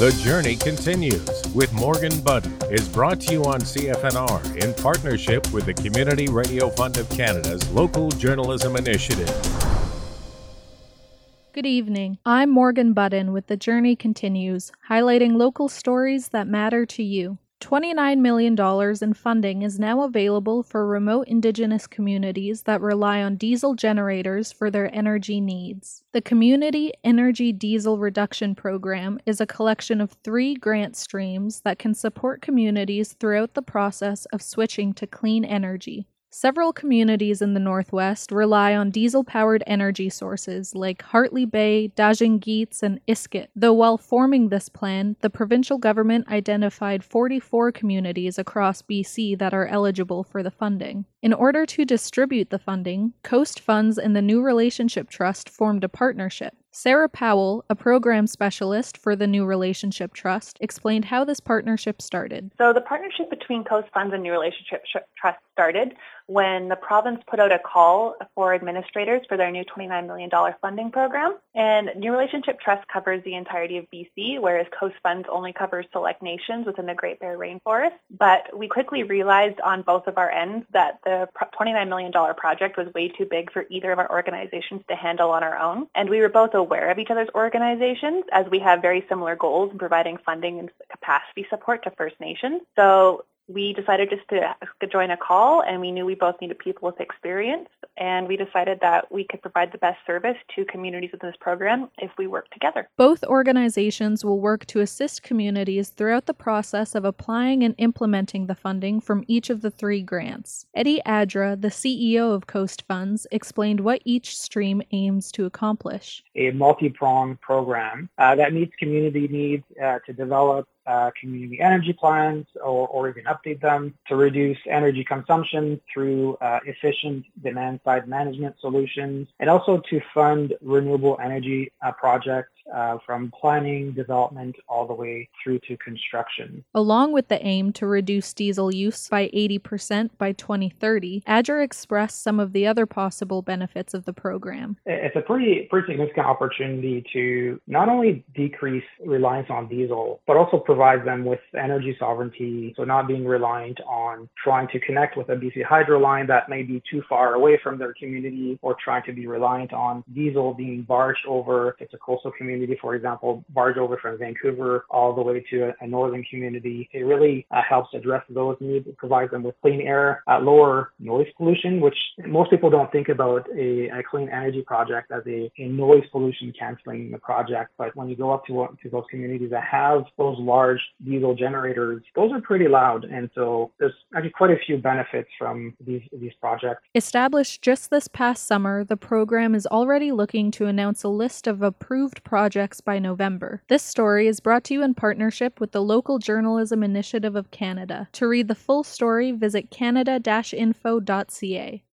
The Journey Continues with Morgan Budden is brought to you on CFNR in partnership with the Community Radio Fund of Canada's Local Journalism Initiative. Good evening. I'm Morgan Budden with The Journey Continues, highlighting local stories that matter to you. $29 million in funding is now available for remote Indigenous communities that rely on diesel generators for their energy needs. The Community Energy Diesel Reduction Program is a collection of 3 grant streams that can support communities throughout the process of switching to clean energy. Several communities in the Northwest rely on diesel-powered energy sources like Hartley Bay, Dajanghits, and Iskut, though while forming this plan, the provincial government identified 44 communities across BC that are eligible for the funding. In order to distribute the funding, Coast Funds and the New Relationship Trust formed a partnership. Sarah Powell, a program specialist for the New Relationship Trust, explained how this partnership started. So the partnership between Coast Funds and New Relationship Trust started when the province put out a call for administrators for their new $29 million funding program. And New Relationship Trust covers the entirety of BC, whereas Coast Funds only covers select nations within the Great Bear Rainforest. But we quickly realized on both of our ends that the $29 million project was way too big for either of our organizations to handle on our own. And we were both aware of each other's organizations as we have very similar goals in providing funding and capacity support to First Nations. So we decided just to join a call, and we knew we both needed people with experience, and we decided that we could provide the best service to communities within this program if we work together. Both organizations will work to assist communities throughout the process of applying and implementing the funding from each of the 3 grants. Eddie Adra, the CEO of Coast Funds, explained what each stream aims to accomplish. A multi-pronged program that meets community needs to develop community energy plans or even update them, to reduce energy consumption through efficient demand-side management solutions, and also to fund renewable energy projects from planning, development, all the way through to construction. Along with the aim to reduce diesel use by 80% by 2030, Adra expressed some of the other possible benefits of the program. It's a pretty significant opportunity to not only decrease reliance on diesel, but also provide them with energy sovereignty, so not being reliant on trying to connect with a BC Hydro line that may be too far away from their community, or trying to be reliant on diesel being barged over, if it's a coastal community, for example, barge over from Vancouver all the way to a northern community. It really helps address those needs. It provides them with clean air, lower noise pollution, which most people don't think about a clean energy project as a noise pollution canceling project. But when you go up to those communities that have those large diesel generators, those are pretty loud. And so there's actually quite a few benefits from these projects. Established just this past summer, the program is already looking to announce a list of approved projects by November. This story is brought to you in partnership with the Local Journalism Initiative of Canada. To read the full story, visit canada-info.ca.